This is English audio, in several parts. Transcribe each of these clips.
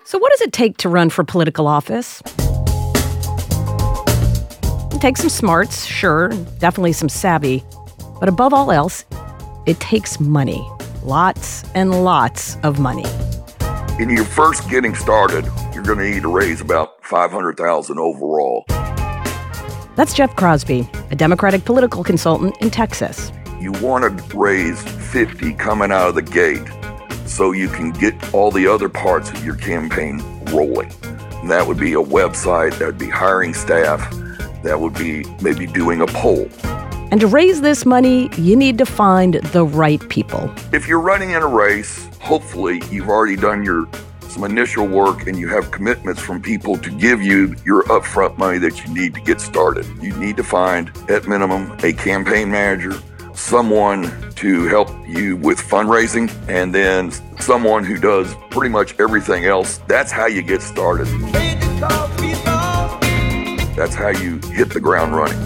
So what does it take to run for political office? It takes some smarts, sure, definitely some savvy. But above all else, it takes money. Lots and lots of money. When you're first getting started, you're going to need to raise about $500,000 overall. That's Jeff Crosby, a Democratic political consultant in Texas. You want to raise 50 coming out of the gate so you can get all the other parts of your campaign rolling. And that would be a website, that would be hiring staff, that would be maybe doing a poll. And to raise this money, you need to find the right people. If you're running in a race, hopefully you've already done some initial work and you have commitments from people to give you your upfront money that you need to get started. You need to find, at minimum, a campaign manager, someone to help you with fundraising, and then someone who does pretty much everything else. That's how you get started. That's how you hit the ground running.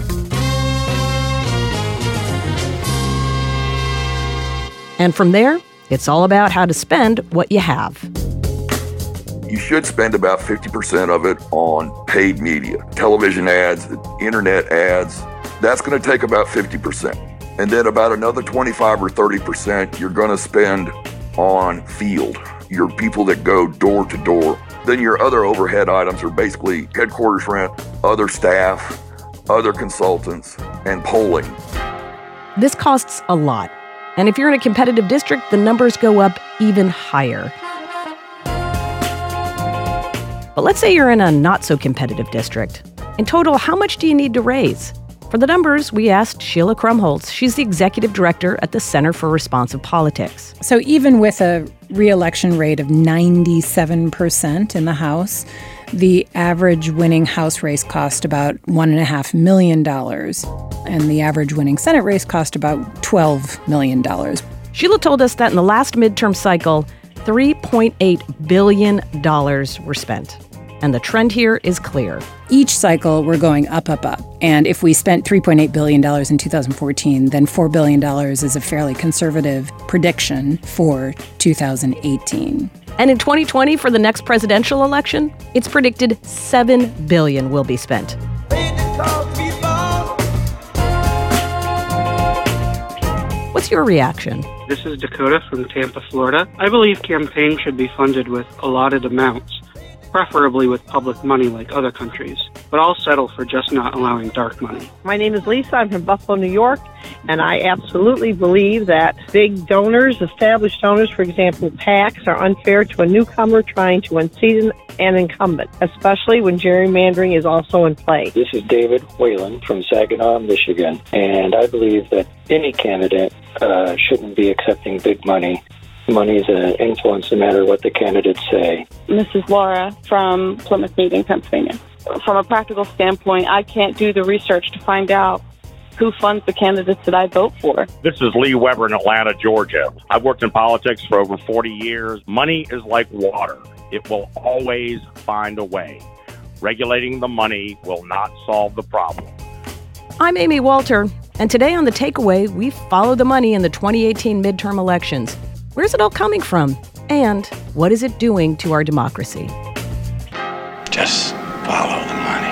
And from there, it's all about how to spend what you have. You should spend about 50% of it on paid media, television ads, internet ads. That's going to take about 50%. And then about another 25 or 30% you're going to spend on field, your people that go door to door. Then your other overhead items are basically headquarters rent, other staff, other consultants, and polling. This costs a lot. And if you're in a competitive district, the numbers go up even higher. But let's say you're in a not-so-competitive district. In total, how much do you need to raise? For the numbers, we asked Sheila Krumholz. She's the executive director at the Center for Responsive Politics. So even with a re-election rate of 97% in the House, the average winning House race cost about $1.5 million. And the average winning Senate race cost about $12 million. Sheila told us that in the last midterm cycle, $3.8 billion were spent. And the trend here is clear. Each cycle, we're going up, up, up. And if we spent $3.8 billion in 2014, then $4 billion is a fairly conservative prediction for 2018. And in 2020, for the next presidential election, it's predicted $7 billion will be spent. What's your reaction? This is Dakota from Tampa, Florida. I believe campaigns should be funded with allotted amounts, preferably with public money like other countries, but I'll settle for just not allowing dark money. My name is Lisa. I'm from Buffalo, New York, and I absolutely believe that big donors, established donors, for example, PACs, are unfair to a newcomer trying to unseat an incumbent, especially when gerrymandering is also in play. This is David Whalen from Saginaw, Michigan, and I believe that any candidate shouldn't be accepting big money. Money is an influence no matter what the candidates say. This is Laura from Plymouth Meeting, Pennsylvania. From a practical standpoint, I can't do the research to find out who funds the candidates that I vote for. This is Lee Weber in Atlanta, Georgia. I've worked in politics for over 40 years. Money is like water. It will always find a way. Regulating the money will not solve the problem. I'm Amy Walter, and today on The Takeaway, we follow the money in the 2018 midterm elections. Where's it all coming from? And what is it doing to our democracy? Just follow the money.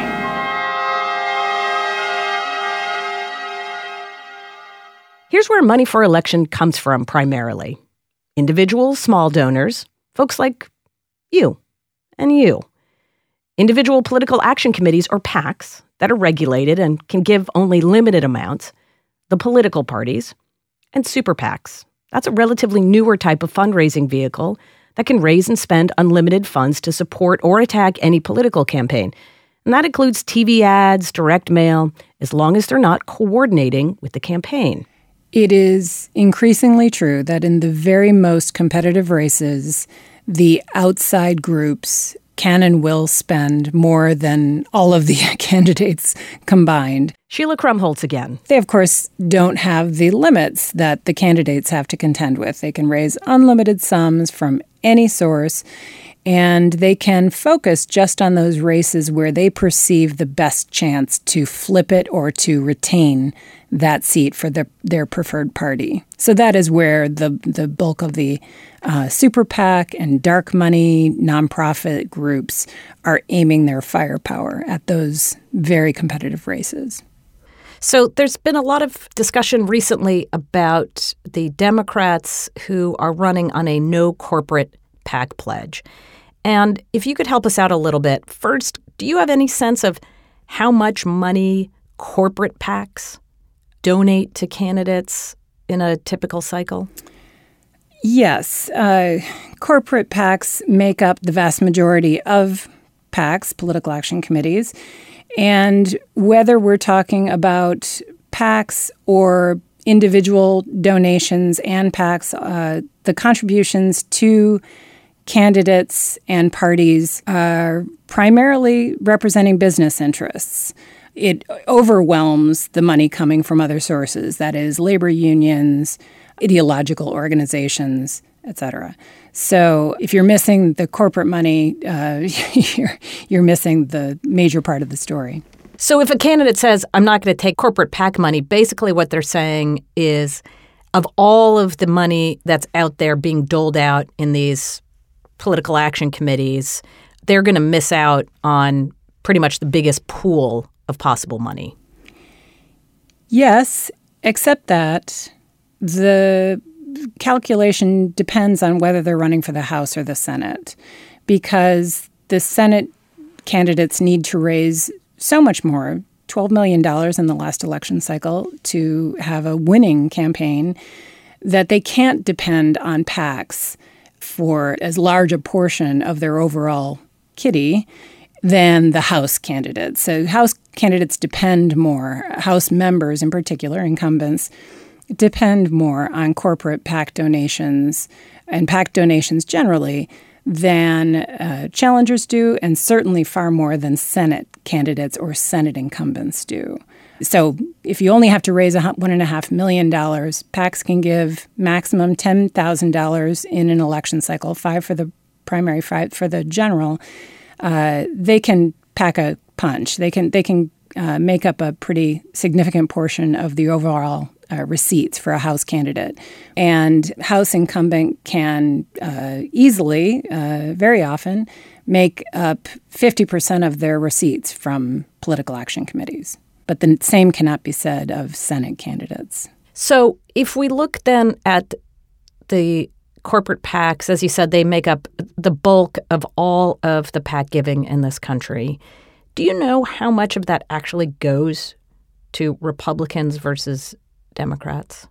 Here's where money for election comes from primarily. Individual small donors, folks like you and you. Individual political action committees or PACs that are regulated and can give only limited amounts. The political parties. And super PACs. That's a relatively newer type of fundraising vehicle that can raise and spend unlimited funds to support or attack any political campaign. And that includes TV ads, direct mail, as long as they're not coordinating with the campaign. It is increasingly true that in the very most competitive races, the outside groups can and will spend more than all of the candidates combined. Sheila Krumholz again. They, of course, don't have the limits that the candidates have to contend with. They can raise unlimited sums from any source, And they can focus just on those races where they perceive the best chance to flip it or to retain that seat for their preferred party. So that is where the bulk of the super PAC and dark money nonprofit groups are aiming their firepower at those very competitive races. So there's been a lot of discussion recently about the Democrats who are running on a no corporate PAC pledge. And if you could help us out a little bit, first, do you have any sense of how much money corporate PACs donate to candidates in a typical cycle? Yes. Corporate PACs make up the vast majority of PACs, political action committees. And whether we're talking about PACs or individual donations and PACs, the contributions to candidates and parties are primarily representing business interests. It overwhelms the money coming from other sources, that is, labor unions, ideological organizations, et cetera. So if you're missing the corporate money, you're missing the major part of the story. So if a candidate says, I'm not going to take corporate PAC money, basically what they're saying is of all of the money that's out there being doled out in these political action committees, they're going to miss out on pretty much the biggest pool of possible money. Yes, except that the calculation depends on whether they're running for the House or the Senate, because the Senate candidates need to raise so much more, $12 million in the last election cycle, to have a winning campaign, that they can't depend on PACs for as large a portion of their overall kitty than the House candidates. So House candidates depend more, House members in particular, incumbents, depend more on corporate PAC donations and PAC donations generally than challengers do, and certainly far more than Senate candidates or Senate incumbents do. So if you only have to raise $1.5 million, PACs can give maximum $10,000 in an election cycle, 5 for the primary, 5 for the general. They can pack a punch. They can make up a pretty significant portion of the overall receipts for a House candidate. And House incumbent can easily, very often, make up 50% of their receipts from political action committees. But the same cannot be said of Senate candidates. So if we look then at the corporate PACs, as you said, they make up the bulk of all of the PAC giving in this country. Do you know how much of that actually goes to Republicans versus Democrats?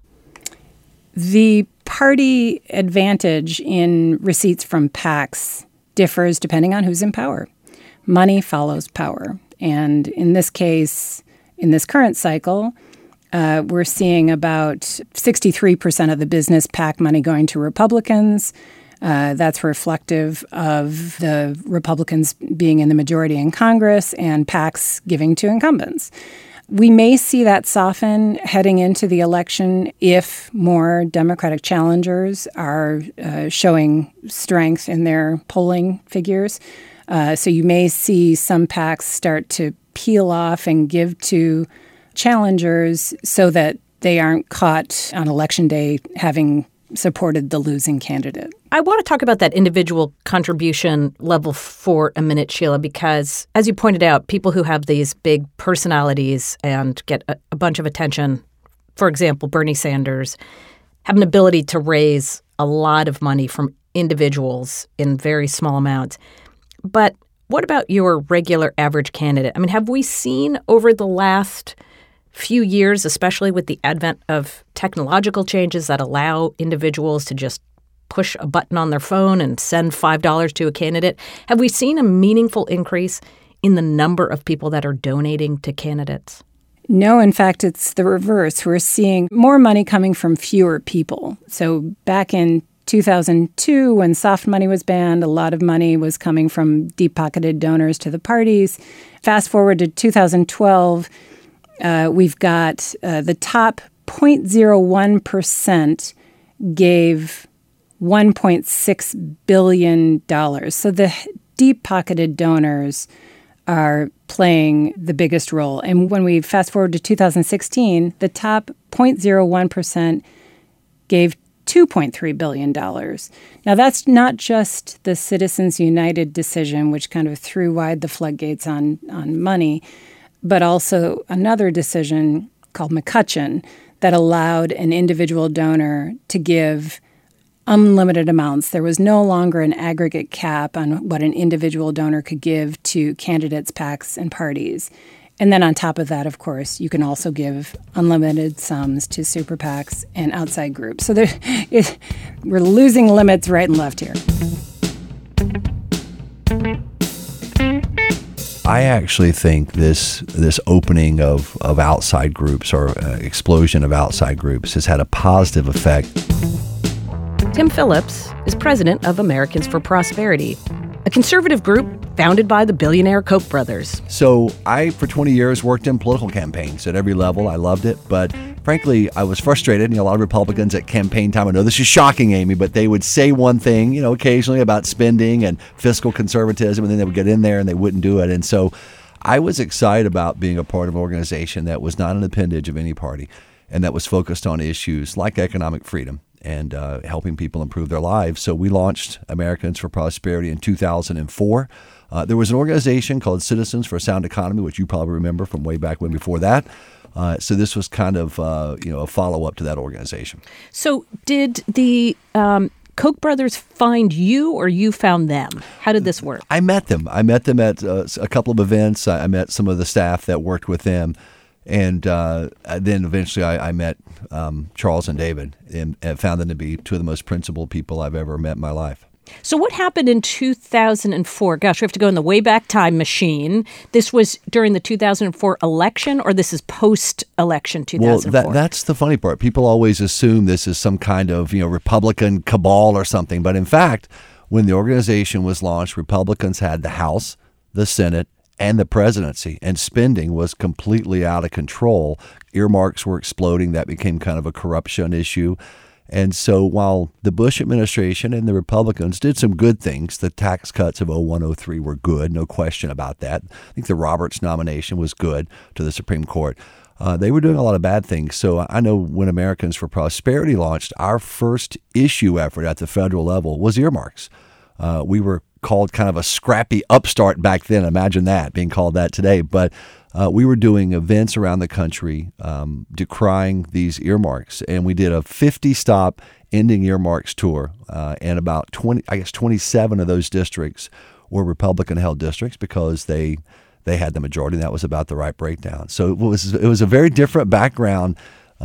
The party advantage in receipts from PACs differs depending on who's in power. Money follows power. And in this case, in this current cycle, we're seeing about 63% of the business PAC money going to Republicans. That's reflective of the Republicans being in the majority in Congress and PACs giving to incumbents. We may see that soften heading into the election if more Democratic challengers are showing strength in their polling figures. So you may see some PACs start to peel off and give to challengers so that they aren't caught on Election Day having supported the losing candidate. I want to talk about that individual contribution level for a minute, Sheila, because as you pointed out, people who have these big personalities and get a bunch of attention, for example, Bernie Sanders, have an ability to raise a lot of money from individuals in very small amounts. But what about your regular average candidate? I mean, have we seen over the last few years, especially with the advent of technological changes that allow individuals to just push a button on their phone and send $5 to a candidate, have we seen a meaningful increase in the number of people that are donating to candidates? No, in fact, it's the reverse. We're seeing more money coming from fewer people. So back in 2002, when soft money was banned, a lot of money was coming from deep-pocketed donors to the parties. Fast forward to 2012, we've got the top 0.01% gave $1.6 billion. So the deep-pocketed donors are playing the biggest role. And when we fast forward to 2016, the top 0.01% gave $2.3 billion. Now, that's not just the Citizens United decision, which kind of threw wide the floodgates on money, but also another decision called McCutcheon that allowed an individual donor to give unlimited amounts. There was no longer an aggregate cap on what an individual donor could give to candidates, PACs, and parties. And then on top of that, of course, you can also give unlimited sums to super PACs and outside groups. So we're losing limits right and left here. I actually think this opening of outside groups or explosion of outside groups has had a positive effect. Tim Phillips is president of Americans for Prosperity, a conservative group founded by the billionaire Koch brothers. So I, for 20 years, worked in political campaigns at every level. I loved it. But frankly, I was frustrated. A lot of Republicans at campaign time, I know this is shocking, Amy, but they would say one thing, occasionally about spending and fiscal conservatism, and then they would get in there and they wouldn't do it. And so I was excited about being a part of an organization that was not an appendage of any party and that was focused on issues like economic freedom and helping people improve their lives. So we launched Americans for Prosperity in 2004. There was an organization called Citizens for a Sound Economy, which you probably remember from way back when before that. So this was kind of a follow-up to that organization. So did the Koch brothers find you or you found them? How did this work? I met them. I met them at a couple of events. I met some of the staff that worked with them. And then eventually I met Charles and David and found them to be two of the most principled people I've ever met in my life. So what happened in 2004? Gosh, we have to go in the Wayback Time machine. This was during the 2004 election, or this is post-election 2004? Well, that's the funny part. People always assume this is some kind of Republican cabal or something. But in fact, when the organization was launched, Republicans had the House, the Senate, and the presidency, and spending was completely out of control. Earmarks were exploding. That became kind of a corruption issue. And so while the Bush administration and the Republicans did some good things, the tax cuts of 01-03 were good, no question about that. I think the Roberts nomination was good to the Supreme Court. They were doing a lot of bad things. So I know when Americans for Prosperity launched, our first issue effort at the federal level was earmarks. We were called kind of a scrappy upstart back then. Imagine that, being called that today. But we were doing events around the country decrying these earmarks. And we did a 50-stop ending earmarks tour. And about 27 of those districts were Republican-held districts because they had the majority. And that was about the right breakdown. So it was a very different background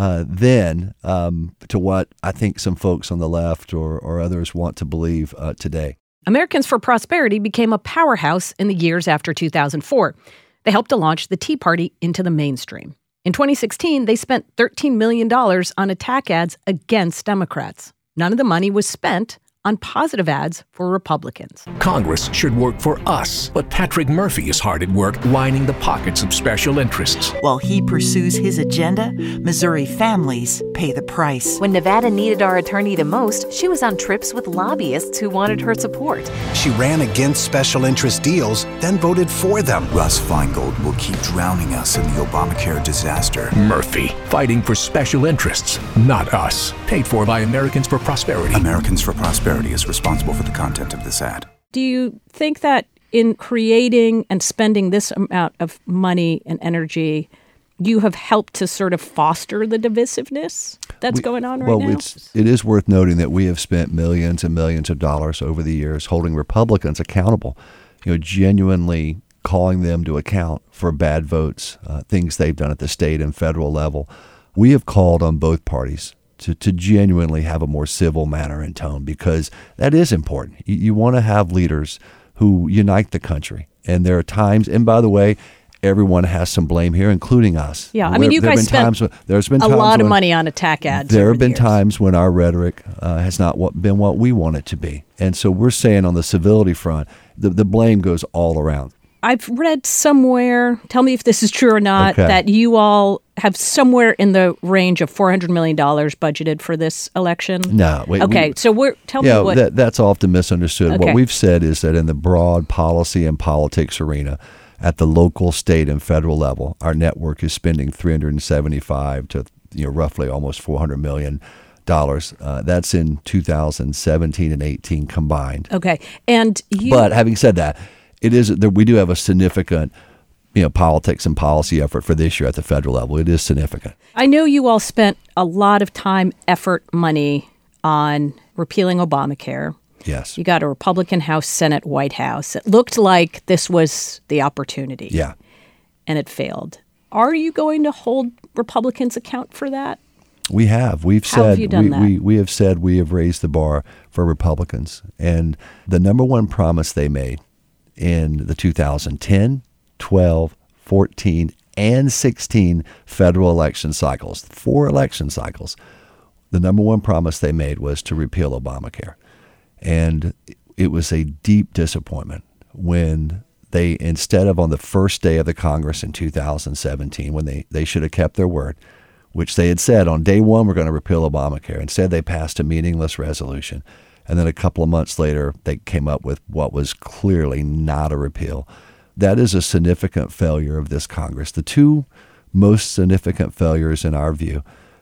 then to what I think some folks on the left or others want to believe today. Americans for Prosperity became a powerhouse in the years after 2004. They helped to launch the Tea Party into the mainstream. In 2016, they spent $13 million on attack ads against Democrats. None of the money was spent on positive ads for Republicans. Congress should work for us, but Patrick Murphy is hard at work lining the pockets of special interests. While he pursues his agenda, Missouri families pay the price. When Nevada needed our attorney the most, she was on trips with lobbyists who wanted her support. She ran against special interest deals, then voted for them. Russ Feingold will keep drowning us in the Obamacare disaster. Murphy, fighting for special interests, not us. Paid for by Americans for Prosperity. Americans for Prosperity is responsible for the content of this ad. Do you think that in creating and spending this amount of money and energy, you have helped to sort of foster the divisiveness that's going on right now? Well, it is worth noting that we have spent millions and millions of dollars over the years holding Republicans accountable, genuinely calling them to account for bad votes, things they've done at the state and federal level. We have called on both parties to genuinely have a more civil manner and tone, because that is important. You want to have leaders who unite the country. And there are times, and by the way, everyone has some blame here, including us. Yeah, I mean, you guys spent a lot of money on attack ads. There have been times when our rhetoric has not been what we want it to be. And so we're saying on the civility front, the blame goes all around. I've read somewhere, tell me if this is true or not, that you all have somewhere in the range of $400 million budgeted for this election? No. Okay, so tell me what... That's often misunderstood. Okay. What we've said is that in the broad policy and politics arena, at the local, state, and federal level, our network is spending $375 to roughly almost $400 million. That's in 2017 and 18 combined. Okay, and But having said that, we do have a significant politics and policy effort for this year at the federal level. It is significant. I know you all spent a lot of time, effort, money on repealing Obamacare. Yes. You got a Republican House, Senate, White House. It looked like this was the opportunity. Yeah. And it failed. Are you going to hold Republicans account for that? We have. How have you done that? We have said we have raised the bar for Republicans. And the number one promise they made in the 2010, 12, 14, and 16 federal election cycles, 4 election cycles, the number one promise they made was to repeal Obamacare. And it was a deep disappointment when they, instead of on the first day of the Congress in 2017, when they should have kept their word, which they had said on day one, we're going to repeal Obamacare. Instead, they passed a meaningless resolution. And then a couple of months later, they came up with what was clearly not a repeal. That is a significant failure of this Congress. The two most significant failures in our view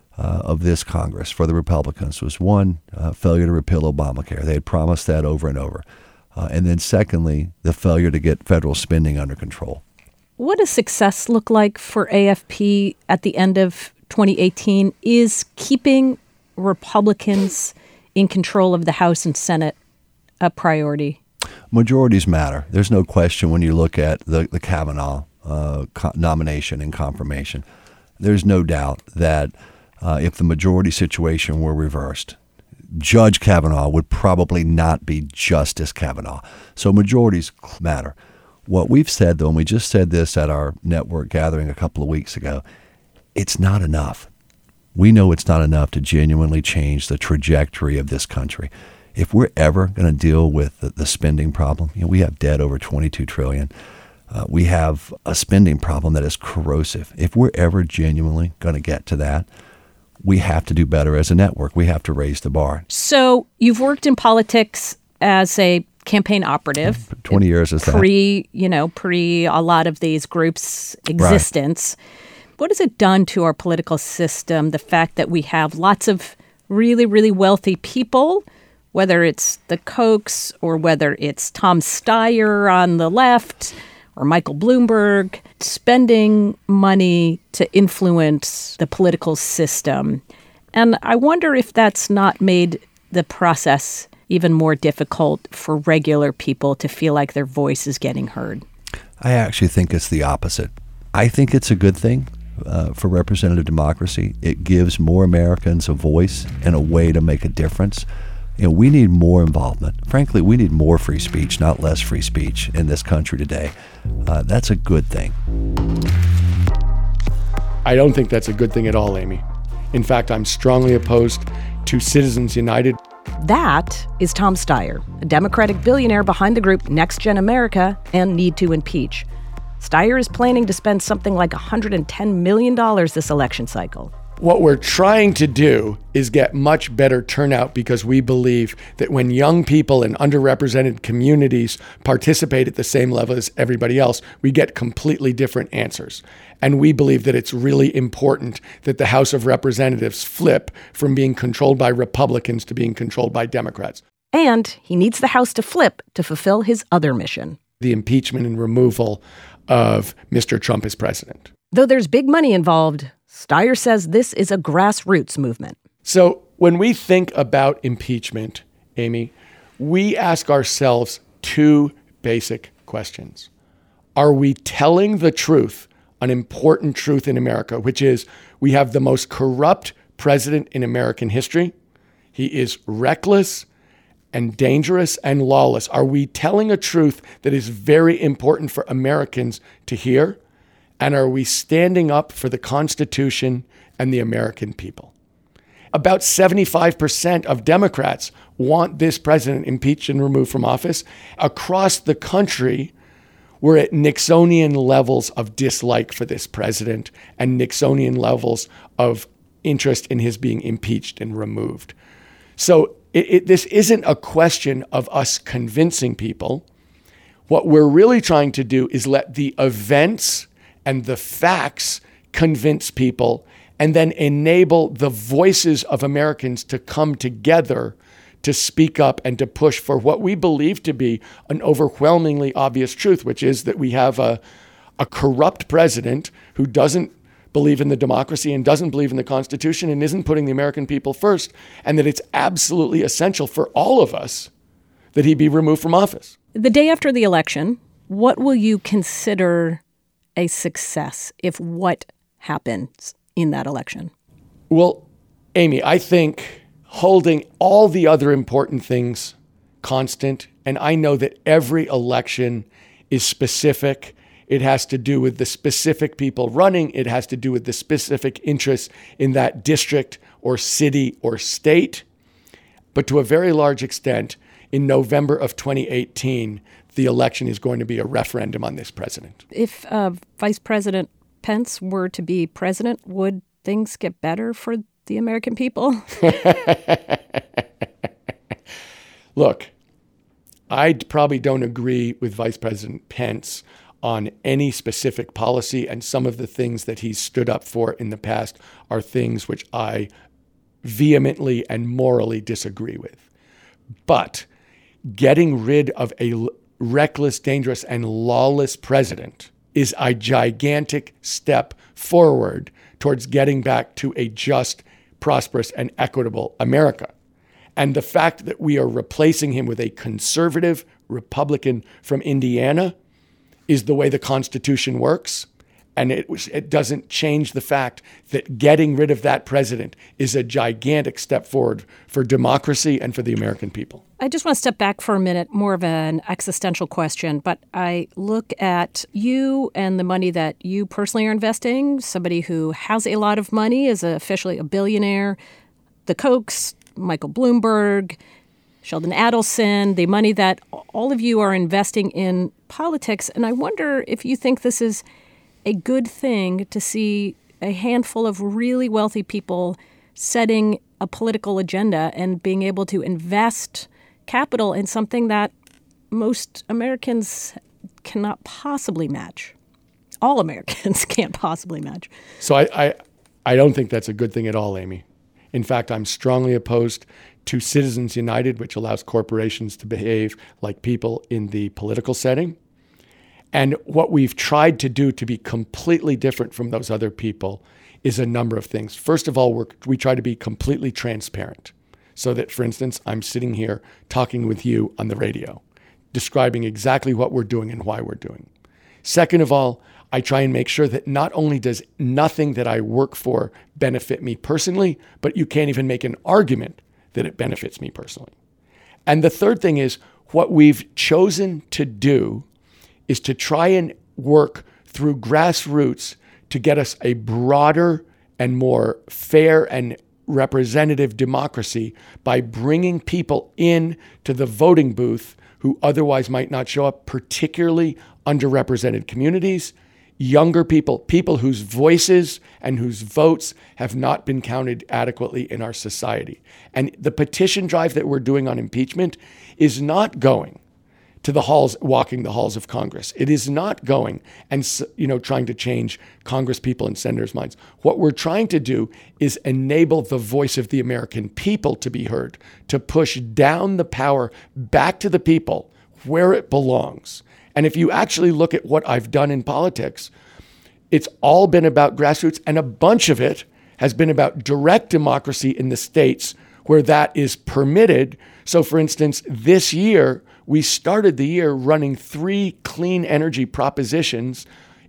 of this Congress for the Republicans was one, failure to repeal Obamacare. They had promised that over and over. And then secondly, the failure to get federal spending under control. What does success look like for AFP at the end of 2018? Is keeping Republicans in control of the House and Senate a priority? Majorities matter. There's no question when you look at the Kavanaugh nomination and confirmation. There's no doubt that if the majority situation were reversed, Judge Kavanaugh would probably not be Justice Kavanaugh. So majorities matter. What we've said, though, and we just said this at our network gathering a couple of weeks ago, it's not enough. We know it's not enough to genuinely change the trajectory of this country. If we're ever going to deal with the spending problem, we have debt over $22 trillion. We have a spending problem that is corrosive. If we're ever genuinely going to get to that, we have to do better as a network. We have to raise the bar. So you've worked in politics as a campaign operative. 20 years as that. Pre a lot of these groups' existence. Right. What has it done to our political system, the fact that we have lots of really, really wealthy people, whether it's the Kochs or whether it's Tom Steyer on the left or Michael Bloomberg, spending money to influence the political system? And I wonder if that's not made the process even more difficult for regular people to feel like their voice is getting heard. I actually think it's the opposite. I think it's a good thing for representative democracy. It gives more Americans a voice and a way to make a difference. We need more involvement. Frankly, we need more free speech, not less free speech in this country today. That's a good thing. I don't think that's a good thing at all, Amy. In fact, I'm strongly opposed to Citizens United. That is Tom Steyer, a Democratic billionaire behind the group Next Gen America and Need to Impeach. Steyer is planning to spend something like $110 million this election cycle. What we're trying to do is get much better turnout because we believe that when young people in underrepresented communities participate at the same level as everybody else, we get completely different answers. And we believe that it's really important that the House of Representatives flip from being controlled by Republicans to being controlled by Democrats. And he needs the House to flip to fulfill his other mission: the impeachment and removal of Mr. Trump as president. Though there's big money involved, Steyer says this is a grassroots movement. So when we think about impeachment, Amy, we ask ourselves 2 basic questions. Are we telling the truth, an important truth in America, which is we have the most corrupt president in American history? He is reckless and dangerous and lawless. Are we telling a truth that is very important for Americans to hear? And are we standing up for the Constitution and the American people? About 75% of Democrats want this president impeached and removed from office. Across the country, we're at Nixonian levels of dislike for this president and Nixonian levels of interest in his being impeached and removed. So this isn't a question of us convincing people. What we're really trying to do is let the events and the facts convince people and then enable the voices of Americans to come together to speak up and to push for what we believe to be an overwhelmingly obvious truth, which is that we have a corrupt president who doesn't believe in the democracy and doesn't believe in the Constitution and isn't putting the American people first, and that it's absolutely essential for all of us that he be removed from office. The day after the election, what will you consider a success if what happens in that election? Well, Amy, I think holding all the other important things constant, and I know that every election is specific. It has to do with the specific people running. It has to do with the specific interests in that district or city or state. But to a very large extent, in November of 2018, the election is going to be a referendum on this president. If Vice President Pence were to be president, would things get better for the American people? Look, I probably don't agree with Vice President Pence on any specific policy, and some of the things that he's stood up for in the past are things which I vehemently and morally disagree with. But getting rid of a reckless, dangerous, and lawless president is a gigantic step forward towards getting back to a just, prosperous, and equitable America. And the fact that we are replacing him with a conservative Republican from Indiana is the way the Constitution works. And it doesn't change the fact that getting rid of that president is a gigantic step forward for democracy and for the American people. I just want to step back for a minute, more of an existential question, but I look at you and the money that you personally are investing. Somebody who has a lot of money is officially a billionaire. The Kochs, Michael Bloomberg, Sheldon Adelson, the money that all of you are investing in politics. And I wonder if you think this is a good thing to see a handful of really wealthy people setting a political agenda and being able to invest capital in something that most Americans cannot possibly match. All Americans can't possibly match. So I don't think that's a good thing at all, Amy. In fact, I'm strongly opposed to Citizens United, which allows corporations to behave like people in the political setting. And what we've tried to do to be completely different from those other people is a number of things. First of all, we try to be completely transparent. So that, for instance, I'm sitting here talking with you on the radio, describing exactly what we're doing and why we're doing. Second of all, I try and make sure that not only does nothing that I work for benefit me personally, but you can't even make an argument that it benefits me personally. And the third thing is what we've chosen to do is to try and work through grassroots to get us a broader and more fair and representative democracy by bringing people in to the voting booth who otherwise might not show up, particularly underrepresented communities, younger people, people whose voices and whose votes have not been counted adequately in our society. And the petition drive that we're doing on impeachment is not going to the halls, walking the halls of Congress. It is not going and, trying to change Congress people and senators' minds. What we're trying to do is enable the voice of the American people to be heard, to push down the power back to the people where it belongs. And if you actually look at what I've done in politics, it's all been about grassroots, and a bunch of it has been about direct democracy in the states where that is permitted. So, for instance, this year, we started the year running 3 clean energy propositions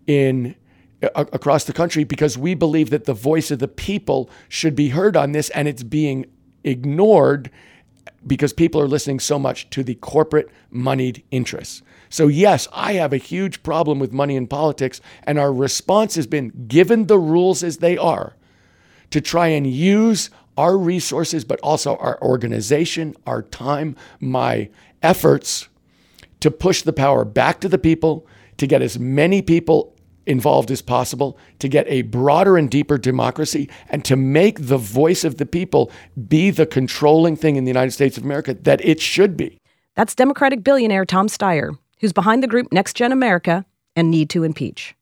across the country because we believe that the voice of the people should be heard on this, and it's being ignored because people are listening so much to the corporate moneyed interests. So yes, I have a huge problem with money in politics, and our response has been, given the rules as they are, to try and use our resources, but also our organization, our time, my efforts to push the power back to the people, to get as many people involved as possible, to get a broader and deeper democracy, and to make the voice of the people be the controlling thing in the United States of America that it should be. That's Democratic billionaire Tom Steyer, who's behind the group Next Gen America and Need to Impeach.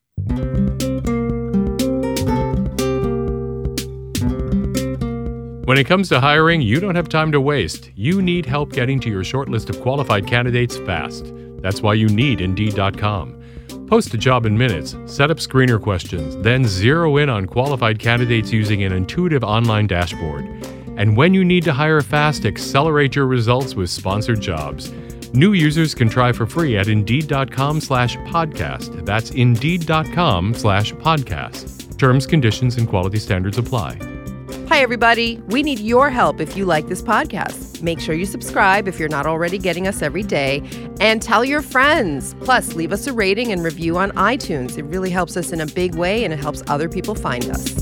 When it comes to hiring, you don't have time to waste. You need help getting to your short list of qualified candidates fast. That's why you need Indeed.com. Post a job in minutes, set up screener questions, then zero in on qualified candidates using an intuitive online dashboard. And when you need to hire fast, accelerate your results with sponsored jobs. New users can try for free at Indeed.com/podcast. That's Indeed.com/podcast. Terms, conditions, and quality standards apply. Hi, everybody. We need your help if you like this podcast. Make sure you subscribe if you're not already getting us every day, and tell your friends. Plus, leave us a rating and review on iTunes. It really helps us in a big way, and it helps other people find us.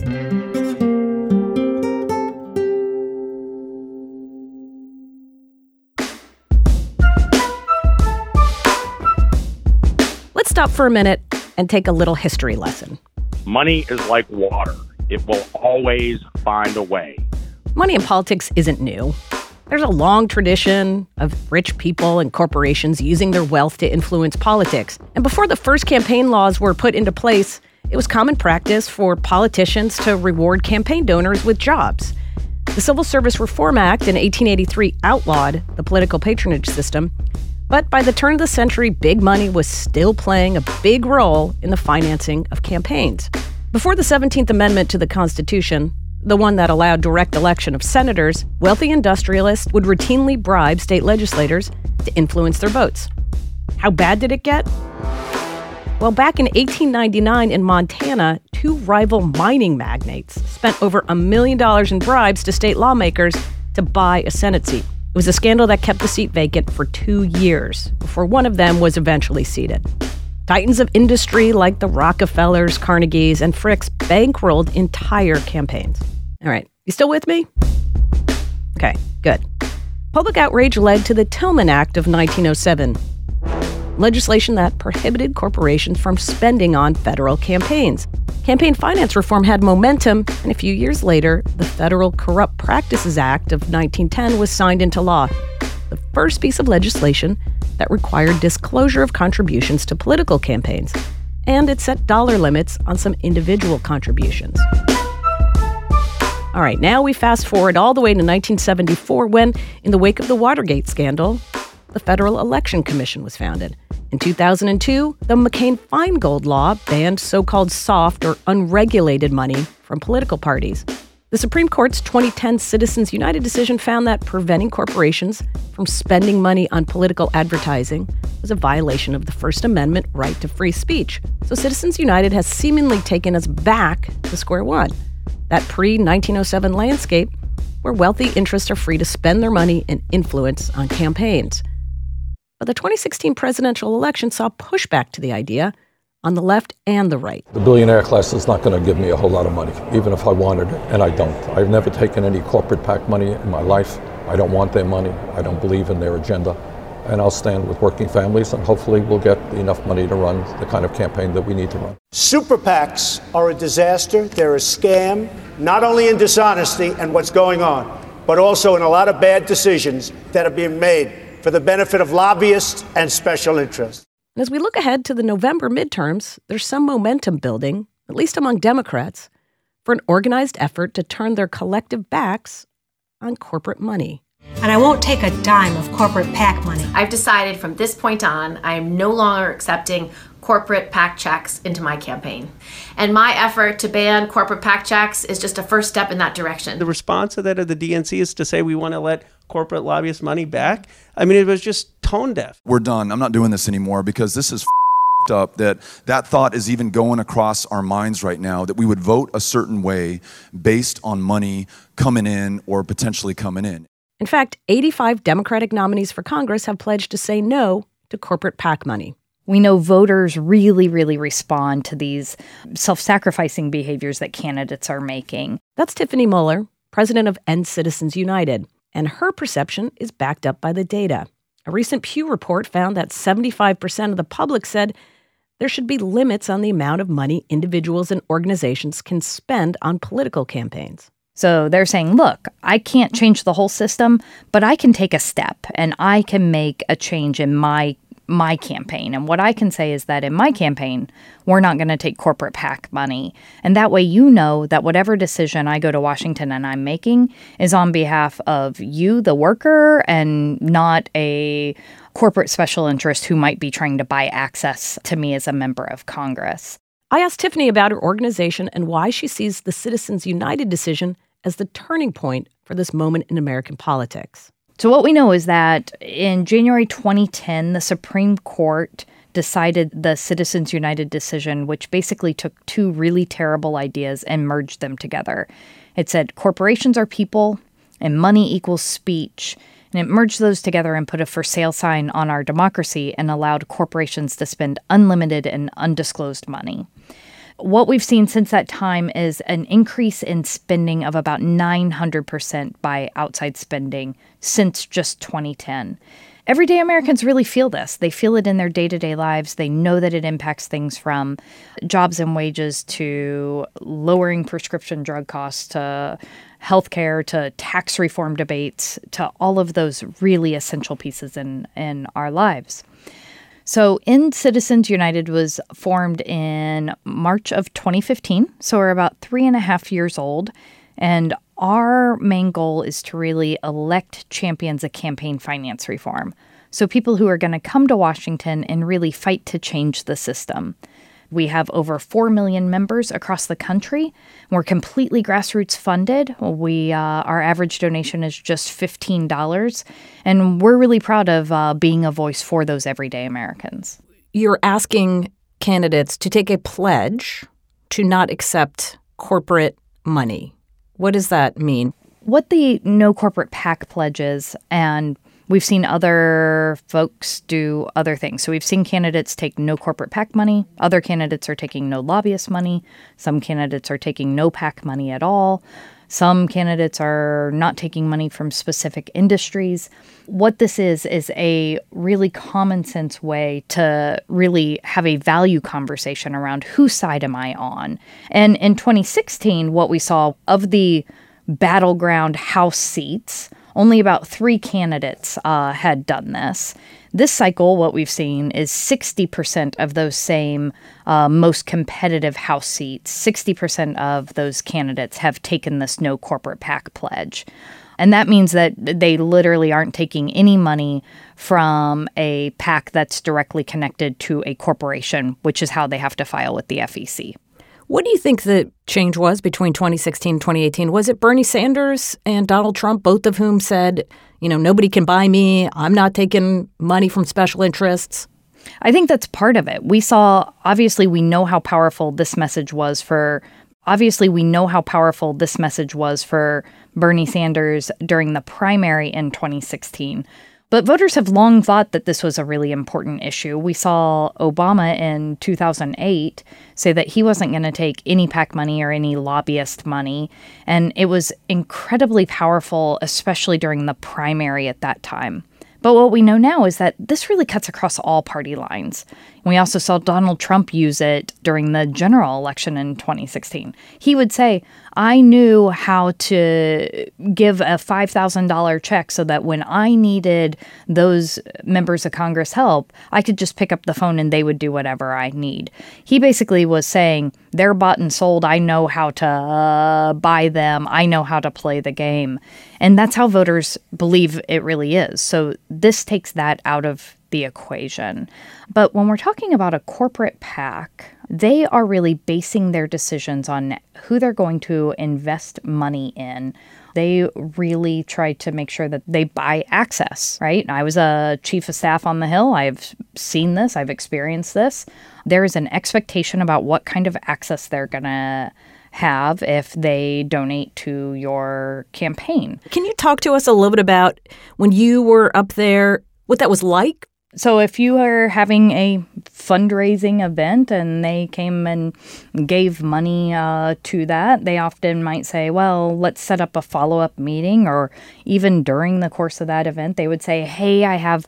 Let's stop for a minute and take a little history lesson. Money is like water. It will always find a way. Money in politics isn't new. There's a long tradition of rich people and corporations using their wealth to influence politics. And before the first campaign laws were put into place, it was common practice for politicians to reward campaign donors with jobs. The Civil Service Reform Act in 1883 outlawed the political patronage system, but by the turn of the century, big money was still playing a big role in the financing of campaigns. Before the 17th Amendment to the Constitution, the one that allowed direct election of senators, wealthy industrialists would routinely bribe state legislators to influence their votes. How bad did it get? Well, back in 1899 in Montana, two rival mining magnates spent over $1 million in bribes to state lawmakers to buy a Senate seat. It was a scandal that kept the seat vacant for 2 years before one of them was eventually seated. Titans of industry like the Rockefellers, Carnegies, and Fricks bankrolled entire campaigns. All right, you still with me? Okay, good. Public outrage led to the Tillman Act of 1907, legislation that prohibited corporations from spending on federal campaigns. Campaign finance reform had momentum, and a few years later, the Federal Corrupt Practices Act of 1910 was signed into law, the first piece of legislation that required disclosure of contributions to political campaigns, and it set dollar limits on some individual contributions. All right, now we fast forward all the way to 1974 when, in the wake of the Watergate scandal, the Federal Election Commission was founded. In 2002, the McCain-Feingold law banned so-called soft or unregulated money from political parties. The Supreme Court's 2010 Citizens United decision found that preventing corporations from spending money on political advertising was a violation of the First Amendment right to free speech. So Citizens United has seemingly taken us back to square one, that pre-1907 landscape where wealthy interests are free to spend their money and influence on campaigns. But the 2016 presidential election saw pushback to the idea on the left and the right. The billionaire class is not going to give me a whole lot of money, even if I wanted it, and I don't. I've never taken any corporate PAC money in my life. I don't want their money. I don't believe in their agenda. And I'll stand with working families, and hopefully we'll get enough money to run the kind of campaign that we need to run. Super PACs are a disaster. They're a scam, not only in dishonesty and what's going on, but also in a lot of bad decisions that are being made for the benefit of lobbyists and special interests. As we look ahead to the November midterms, there's some momentum building, at least among Democrats, for an organized effort to turn their collective backs on corporate money. And I won't take a dime of corporate PAC money. I've decided from this point on, I am no longer accepting corporate PAC checks into my campaign. And my effort to ban corporate PAC checks is just a first step in that direction. The response to that of the DNC is to say we want to let corporate lobbyist money back. I mean, it was just tone deaf. We're done. I'm not doing this anymore because this is up that thought is even going across our minds right now, that we would vote a certain way based on money coming in or potentially coming in. In fact, 85 Democratic nominees for Congress have pledged to say no to corporate PAC money. We know voters really, really respond to these self-sacrificing behaviors that candidates are making. That's Tiffany Muller, president of End Citizens United, and her perception is backed up by the data. A recent Pew report found that 75% of the public said there should be limits on the amount of money individuals and organizations can spend on political campaigns. So they're saying, look, I can't change the whole system, but I can take a step and I can make a change in my campaign. And what I can say is that in my campaign, we're not going to take corporate PAC money. And that way you know that whatever decision I go to Washington and I'm making is on behalf of you, the worker, and not a corporate special interest who might be trying to buy access to me as a member of Congress. I asked Tiffany about her organization and why she sees the Citizens United decision as the turning point for this moment in American politics. So what we know is that in January 2010, the Supreme Court decided the Citizens United decision, which basically took two really terrible ideas and merged them together. It said corporations are people and money equals speech. And it merged those together and put a for sale sign on our democracy and allowed corporations to spend unlimited and undisclosed money. What we've seen since that time is an increase in spending of about 900% by outside spending since just 2010. Everyday Americans really feel this. They feel it in their day-to-day lives. They know that it impacts things from jobs and wages to lowering prescription drug costs to healthcare to tax reform debates to all of those really essential pieces in our lives. So Citizens United was formed in March of 2015, so we're about 3.5 years old, and our main goal is to really elect champions of campaign finance reform, so people who are going to come to Washington and really fight to change the system. We have over 4 million members across the country. We're completely grassroots funded. Our average donation is just $15, and we're really proud of being a voice for those everyday Americans. You're asking candidates to take a pledge to not accept corporate money. What does that mean? What the No Corporate PAC pledge is, and we've seen other folks do other things. So we've seen candidates take no corporate PAC money. Other candidates are taking no lobbyist money. Some candidates are taking no PAC money at all. Some candidates are not taking money from specific industries. What this is a really common sense way to really have a value conversation around whose side am I on. And in 2016, what we saw of the battleground House seats, only about 3 candidates had done this. This cycle, what we've seen is 60% of those same most competitive House seats, 60% of those candidates have taken this no corporate PAC pledge. And that means that they literally aren't taking any money from a PAC that's directly connected to a corporation, which is how they have to file with the FEC. What do you think the change was between 2016 and 2018? Was it Bernie Sanders and Donald Trump, both of whom said, nobody can buy me, I'm not taking money from special interests? I think that's part of it. We know how powerful this message was for Bernie Sanders during the primary in 2016. But voters have long thought that this was a really important issue. We saw Obama in 2008 say that he wasn't going to take any PAC money or any lobbyist money. And it was incredibly powerful, especially during the primary at that time. But what we know now is that this really cuts across all party lines. We also saw Donald Trump use it during the general election in 2016. He would say, I knew how to give a $5,000 check so that when I needed those members of Congress help, I could just pick up the phone and they would do whatever I need. He basically was saying, they're bought and sold. I know how to buy them. I know how to play the game. And that's how voters believe it really is. So this takes that out of the equation. But when we're talking about a corporate PAC, they are really basing their decisions on who they're going to invest money in. They really try to make sure that they buy access, right? I was a chief of staff on the Hill. I've seen this. I've experienced this. There is an expectation about what kind of access they're going to have if they donate to your campaign. Can you talk to us a little bit about when you were up there, what that was like? So if you are having a fundraising event and they came and gave money to that, they often might say, well, let's set up a follow-up meeting. Or even during the course of that event, they would say, hey, I have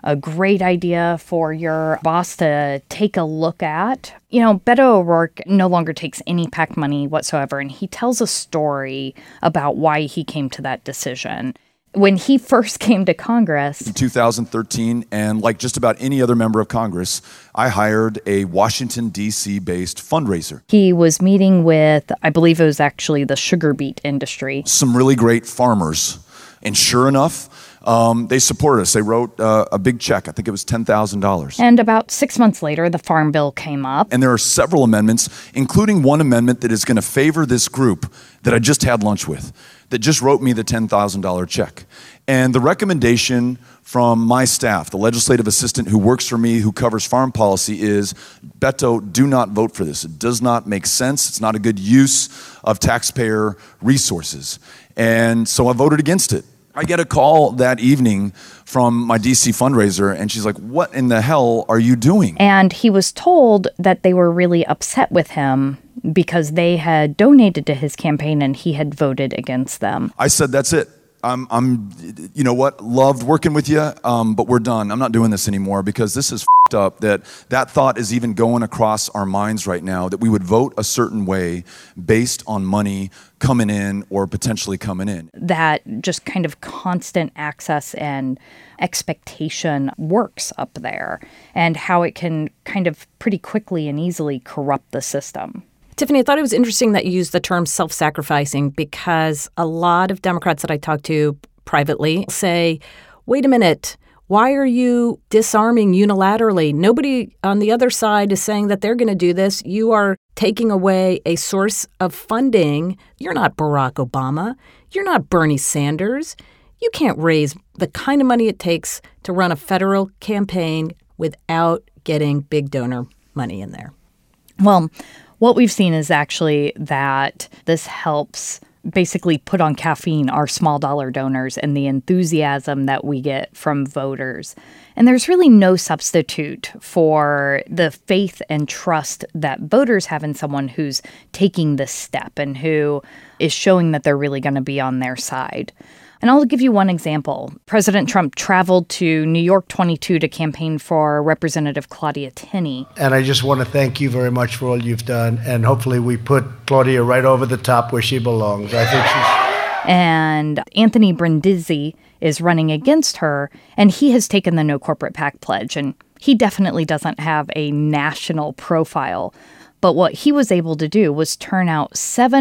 a great idea for your boss to take a look at. You know, Beto O'Rourke no longer takes any PAC money whatsoever, and he tells a story about why he came to that decision. When he first came to Congress in 2013, and like just about any other member of Congress, I hired a Washington, D.C. based fundraiser. He was meeting with, I believe it was actually the sugar beet industry. Some really great farmers. And sure enough, they supported us. They wrote a big check. I think it was $10,000. And about 6 months later, the Farm Bill came up. And there are several amendments, including one amendment that is going to favor this group that I just had lunch with, that just wrote me the $10,000 check. And the recommendation from my staff, the legislative assistant who works for me, who covers farm policy, is, Beto, do not vote for this. It does not make sense. It's not a good use of taxpayer resources. And so I voted against it. I get a call that evening from my DC fundraiser, and she's like, what in the hell are you doing? And he was told that they were really upset with him because they had donated to his campaign and he had voted against them. I said, that's it. I'm you know what, loved working with you, but we're done. I'm not doing this anymore because this is f***ed up that thought is even going across our minds right now, that we would vote a certain way based on money coming in or potentially coming in. That just kind of constant access and expectation works up there, and how it can kind of pretty quickly and easily corrupt the system. Tiffany, I thought it was interesting that you used the term self-sacrificing, because a lot of Democrats that I talk to privately say, wait a minute, why are you disarming unilaterally? Nobody on the other side is saying that they're going to do this. You are taking away a source of funding. You're not Barack Obama. You're not Bernie Sanders. You can't raise the kind of money it takes to run a federal campaign without getting big donor money in there. Well, what we've seen is actually that this helps basically put on caffeine our small dollar donors and the enthusiasm that we get from voters. And there's really no substitute for the faith and trust that voters have in someone who's taking this step and who is showing that they're really going to be on their side. And I'll give you one example. President Trump traveled to New York 22 to campaign for Representative Claudia Tenney. And I just want to thank you very much for all you've done. And hopefully we put Claudia right over the top where she belongs. I think she's... And Anthony Brindisi is running against her, and he has taken the No Corporate PAC pledge. And he definitely doesn't have a national profile. But what he was able to do was turn out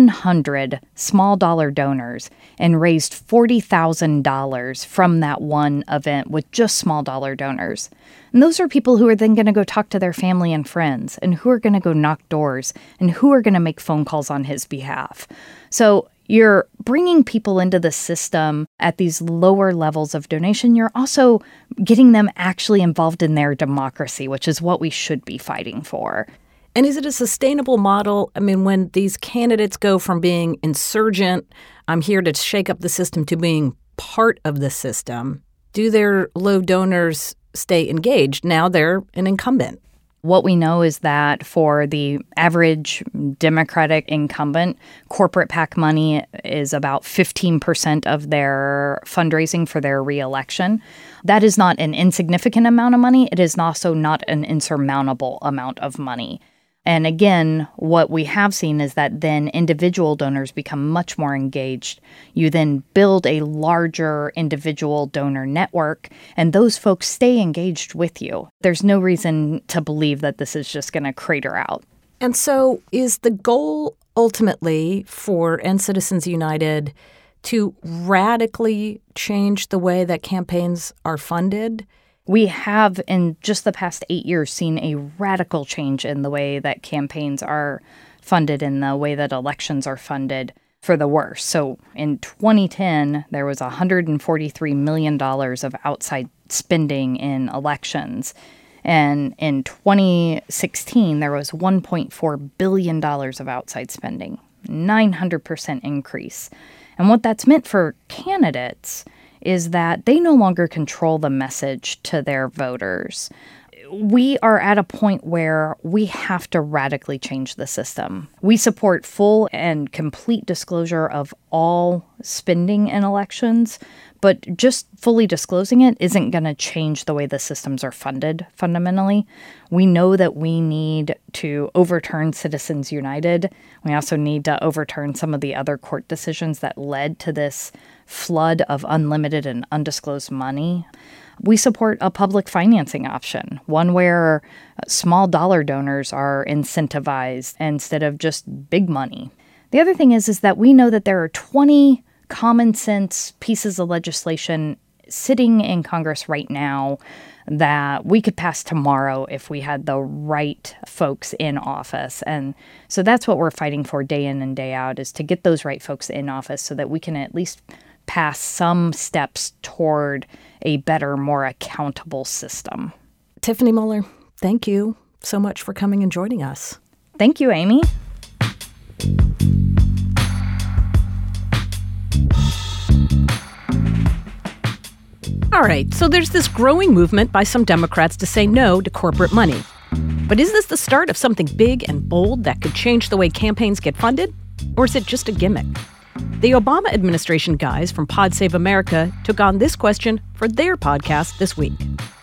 700 small dollar donors and raised $40,000 from that one event with just small dollar donors. And those are people who are then going to go talk to their family and friends, and who are going to go knock doors, and who are going to make phone calls on his behalf. So you're bringing people into the system at these lower levels of donation. You're also getting them actually involved in their democracy, which is what we should be fighting for. And is it a sustainable model? I mean, when these candidates go from being insurgent, I'm here to shake up the system, to being part of the system, do their low donors stay engaged? Now they're an incumbent. What we know is that for the average Democratic incumbent, corporate PAC money is about 15% of their fundraising for their reelection. That is not an insignificant amount of money. It is also not an insurmountable amount of money. And again, what we have seen is that then individual donors become much more engaged. You then build a larger individual donor network, and those folks stay engaged with you. There's no reason to believe that this is just going to crater out. And so is the goal ultimately for End Citizens United to radically change the way that campaigns are funded? We have, in just the past 8 years, seen a radical change in the way that campaigns are funded and the way that elections are funded for the worse. So in 2010, there was $143 million of outside spending in elections. And in 2016, there was $1.4 billion of outside spending, 900% increase. And what that's meant for candidates is that they no longer control the message to their voters. We are at a point where we have to radically change the system. We support full and complete disclosure of all spending in elections, but just fully disclosing it isn't going to change the way the systems are funded fundamentally. We know that we need to overturn Citizens United. We also need to overturn some of the other court decisions that led to this flood of unlimited and undisclosed money. We support a public financing option, one where small dollar donors are incentivized instead of just big money. The other thing is that we know that there are 20 common sense pieces of legislation sitting in Congress right now that we could pass tomorrow if we had the right folks in office. And so that's what we're fighting for day in and day out, is to get those right folks in office so that we can at least pass some steps toward a better, more accountable system. Tiffany Muller, thank you so much for coming and joining us. Thank you, Amy. All right, so there's this growing movement by some Democrats to say no to corporate money. But is this the start of something big and bold that could change the way campaigns get funded? Or is it just a gimmick? The Obama administration guys from Pod Save America took on this question for their podcast this week.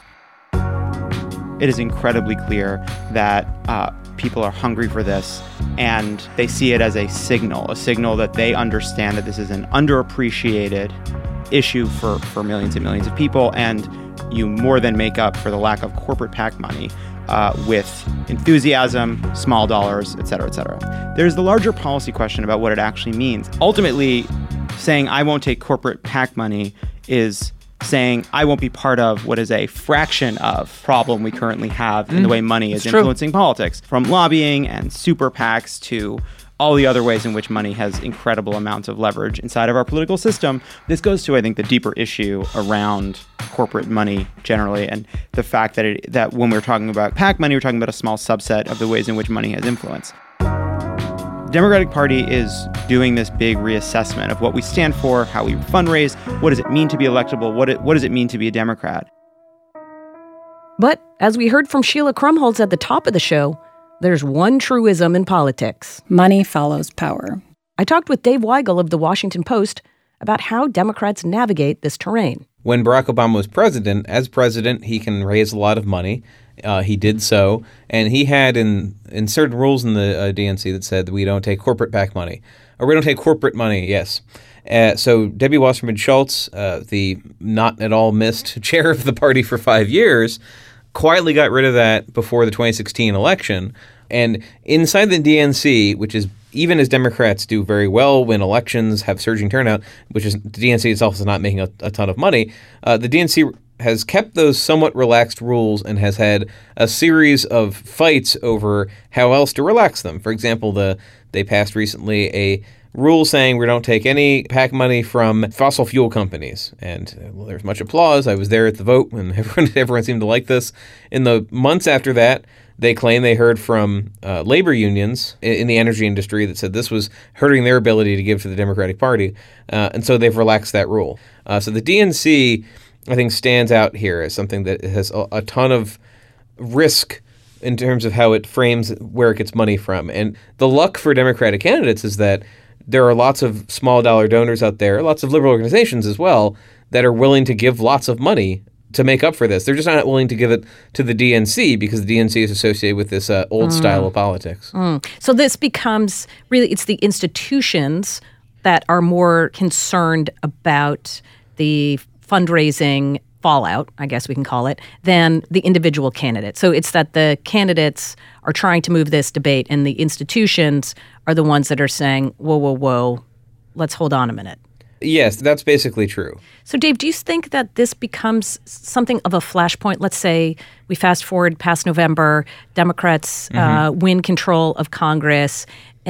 It is incredibly clear that people are hungry for this, and they see it as a signal that they understand that this is an underappreciated issue for millions and millions of people, and you more than make up for the lack of corporate PAC money with enthusiasm, small dollars, et cetera, et cetera. There's the larger policy question about what it actually means. Ultimately, saying I won't take corporate PAC money is saying I won't be part of what is a fraction of problem we currently have in the way money is influencing politics, from lobbying and super PACs to all the other ways in which money has incredible amounts of leverage inside of our political system. This goes to, I think, the deeper issue around corporate money generally, and the fact that that when we're talking about PAC money, we're talking about a small subset of the ways in which money has influence. The Democratic Party is doing this big reassessment of what we stand for, how we fundraise, what does it mean to be electable, what does it mean to be a Democrat. But as we heard from Sheila Krumholtz at the top of the show, there's one truism in politics. Money follows power. I talked with Dave Weigel of The Washington Post about how Democrats navigate this terrain. When Barack Obama was president, as president, he can raise a lot of money. He did so, and he had inserted rules in the DNC that said that we don't take corporate PAC money, or we don't take corporate money, yes. So Debbie Wasserman Schultz, the not at all missed chair of the party for 5 years, quietly got rid of that before the 2016 election. And inside the DNC, which is, even as Democrats do very well when elections have surging turnout, which is the DNC itself is not making a ton of money, the DNC has kept those somewhat relaxed rules and has had a series of fights over how else to relax them. For example, they passed recently a rule saying we don't take any PAC money from fossil fuel companies. And there's much applause. I was there at the vote, and everyone seemed to like this. In the months after that, they claim they heard from labor unions in the energy industry that said this was hurting their ability to give to the Democratic Party. And so they've relaxed that rule. So the DNC, I think, stands out here as something that has a ton of risk in terms of how it frames where it gets money from. And the luck for Democratic candidates is that there are lots of small dollar donors out there, lots of liberal organizations as well, that are willing to give lots of money to make up for this. They're just not willing to give it to the DNC because the DNC is associated with this old style of politics. So this becomes really, it's the institutions that are more concerned about the fundraising fallout, I guess we can call it, than the individual candidate. So it's that the candidates are trying to move this debate and the institutions are the ones that are saying, whoa, let's hold on a minute. Yes, that's basically true. So, Dave, do you think that this becomes something of a flashpoint? Let's say we fast forward past November, Democrats win control of Congress,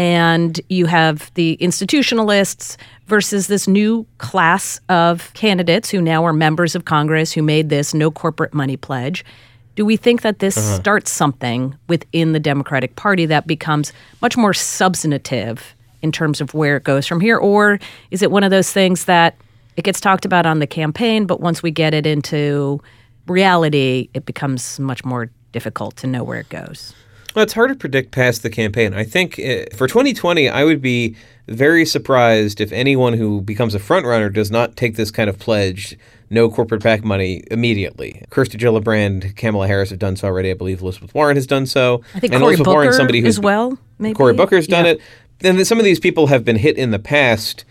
and you have the institutionalists versus this new class of candidates who now are members of Congress who made this no corporate money pledge. Do we think that this starts something within the Democratic Party that becomes much more substantive in terms of where it goes from here? Or is it one of those things that it gets talked about on the campaign, but once we get it into reality, it becomes much more difficult to know where it goes? Well, it's hard to predict past the campaign. I think for 2020, I would be very surprised if anyone who becomes a frontrunner does not take this kind of pledge, no corporate PAC money, immediately. Kirsty Gillibrand, Kamala Harris have done so already. I believe Elizabeth Warren has done so. I think Cory Booker as well, maybe. Cory Booker's done it. Then some of these people have been hit in the past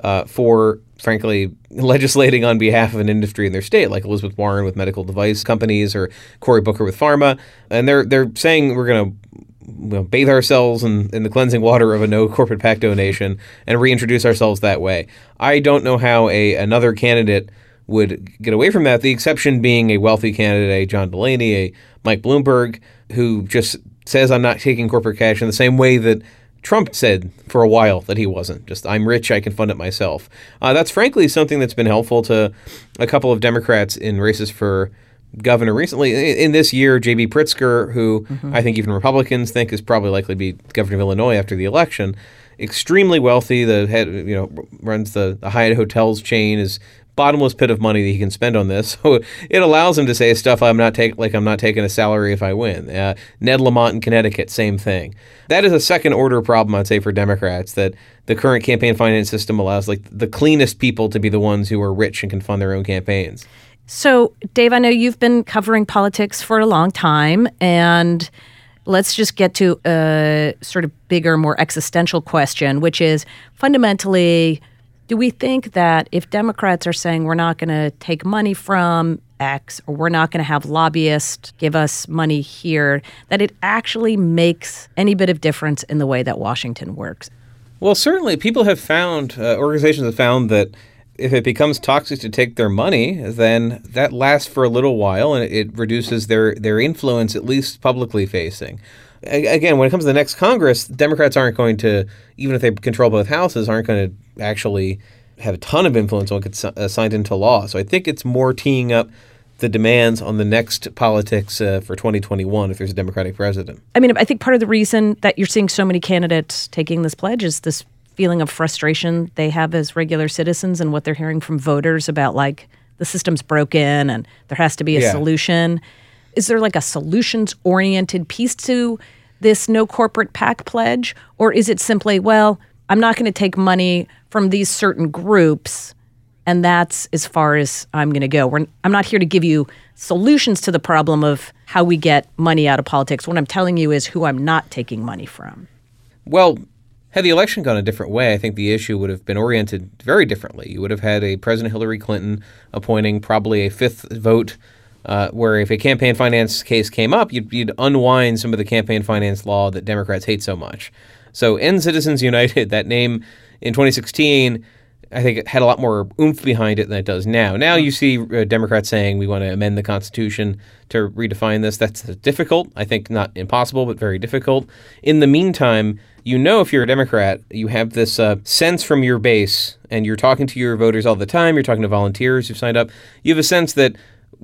for, frankly, legislating on behalf of an industry in their state, like Elizabeth Warren with medical device companies or Cory Booker with pharma. And they're saying we're going to bathe ourselves in the cleansing water of a no corporate PAC donation and reintroduce ourselves that way. I don't know how another candidate would get away from that, the exception being a wealthy candidate, a John Delaney, a Mike Bloomberg, who just says, I'm not taking corporate cash in the same way that Trump said for a while that he wasn't. Just, I'm rich, I can fund it myself. That's frankly something that's been helpful to a couple of Democrats in races for governor recently. In this year, J.B. Pritzker, who I think even Republicans think is probably likely to be governor of Illinois after the election, extremely wealthy, the head, runs the Hyatt Hotels chain, is bottomless pit of money that he can spend on this. So it allows him to say stuff I'm not taking a salary if I win. Ned Lamont in Connecticut, same thing. That is a second order problem, I'd say, for Democrats, that the current campaign finance system allows the cleanest people to be the ones who are rich and can fund their own campaigns. So, Dave, I know you've been covering politics for a long time, and let's just get to a sort of bigger, more existential question, which is fundamentally, do we think that if Democrats are saying we're not going to take money from X or we're not going to have lobbyists give us money here, that it actually makes any bit of difference in the way that Washington works? Well, certainly people have found, organizations have found that if it becomes toxic to take their money, then that lasts for a little while and it reduces their influence, at least publicly facing. Again, when it comes to the next Congress, Democrats aren't going to, even if they control both houses, aren't going to actually have a ton of influence when it gets signed into law. So I think it's more teeing up the demands on the next politics for 2021 if there's a Democratic president. I mean, I think part of the reason that you're seeing so many candidates taking this pledge is this feeling of frustration they have as regular citizens and what they're hearing from voters about, like, the system's broken and there has to be a solution. Is there like a solutions-oriented piece to this no corporate PAC pledge? Or is it simply, well, I'm not going to take money from these certain groups, and that's as far as I'm going to go? I'm not here to give you solutions to the problem of how we get money out of politics. What I'm telling you is who I'm not taking money from. Well, had the election gone a different way, I think the issue would have been oriented very differently. You would have had a President Hillary Clinton appointing probably a fifth vote where if a campaign finance case came up, you'd unwind some of the campaign finance law that Democrats hate so much. So End Citizens United, that name in 2016, I think it had a lot more oomph behind it than it does now. Now you see Democrats saying we want to amend the Constitution to redefine this. That's difficult. I think not impossible, but very difficult. In the meantime, if you're a Democrat, you have this sense from your base, and you're talking to your voters all the time. You're talking to volunteers who've signed up. You have a sense that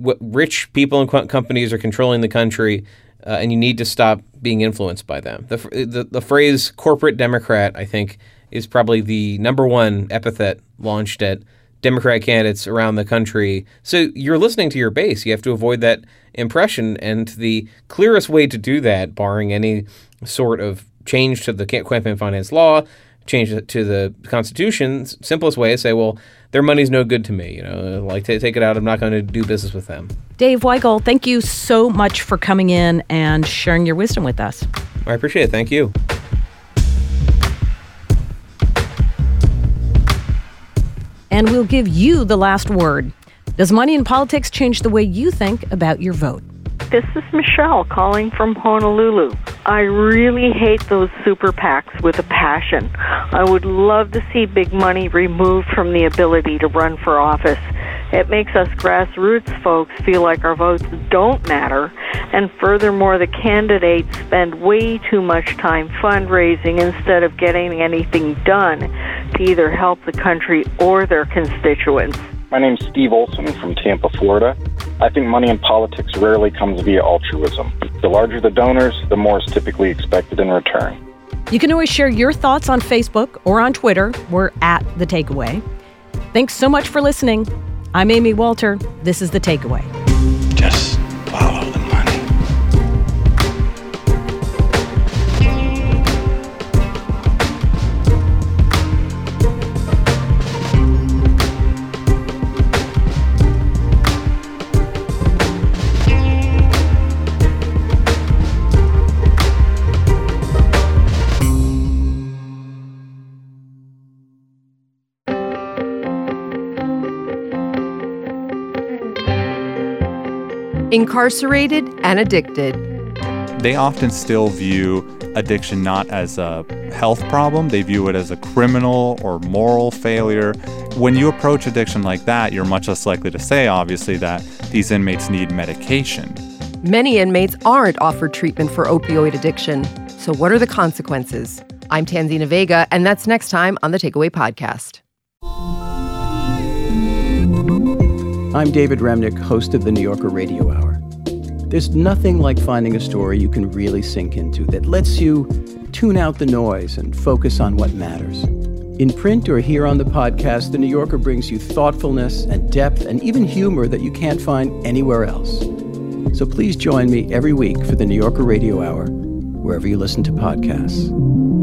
rich people and companies are controlling the country, and you need to stop being influenced by them. The phrase corporate Democrat, I think, is probably the number one epithet launched at Democrat candidates around the country. So you're listening to your base. You have to avoid that impression. And the clearest way to do that, barring any sort of change to the campaign finance law, change it to the Constitution, simplest way is say, well, their money's no good to me. Take it out. I'm not going to do business with them. Dave Weigel, thank you so much for coming in and sharing your wisdom with us. I appreciate it. Thank you. And we'll give you the last word. Does money in politics change the way you think about your vote? This is Michelle calling from Honolulu. I really hate those super PACs with a passion. I would love to see big money removed from the ability to run for office. It makes us grassroots folks feel like our votes don't matter. And furthermore, the candidates spend way too much time fundraising instead of getting anything done to either help the country or their constituents. My name's Steve Olson from Tampa, Florida. I think money in politics rarely comes via altruism. The larger the donors, the more is typically expected in return. You can always share your thoughts on Facebook or on Twitter. We're at The Takeaway. Thanks so much for listening. I'm Amy Walter. This is The Takeaway. Just follow the money. Incarcerated and addicted. They often still view addiction not as a health problem. They view it as a criminal or moral failure. When you approach addiction like that, you're much less likely to say, obviously, that these inmates need medication. Many inmates aren't offered treatment for opioid addiction. So what are the consequences? I'm Tanzina Vega, and that's next time on the Takeaway Podcast. I'm David Remnick, host of the New Yorker Radio Hour. There's nothing like finding a story you can really sink into that lets you tune out the noise and focus on what matters. In print or here on the podcast, The New Yorker brings you thoughtfulness and depth and even humor that you can't find anywhere else. So please join me every week for the New Yorker Radio Hour, wherever you listen to podcasts.